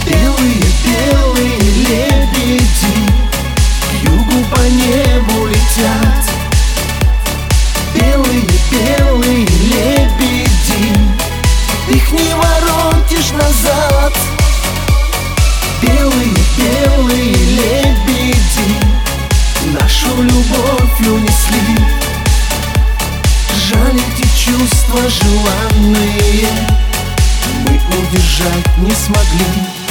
Белые-белые лебеди к югу по небу летят. Белые-белые лебеди, их не воротишь назад. Белые-белые лебеди нашу любовь унесли. Жаль, эти чувства желанные мы удержать не смогли.